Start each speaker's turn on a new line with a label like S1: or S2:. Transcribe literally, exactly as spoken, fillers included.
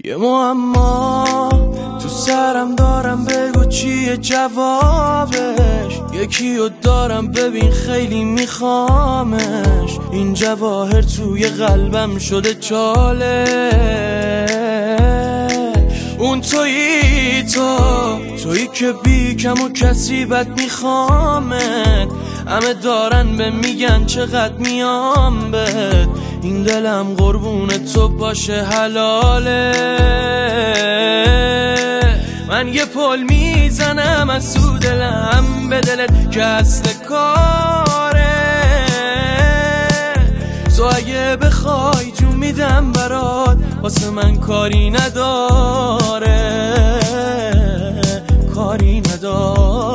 S1: یه معما تو سرم دارم، بگو چیه جوابش؟ یکی رو دارم ببین خیلی میخوامش، این جواهر توی قلبم شده چالش. اون تویی تو تویی که بی کم و کسی بد میخوامت، همه دارن به میگن چقدر میام بد، این دلم قربون تو باشه حلاله. من یه پل میزنم از تو دلم به دلت که اصل کاره، تو اگه بخوای جون میدم برات، واسه من کاری نداره، کاری نداره.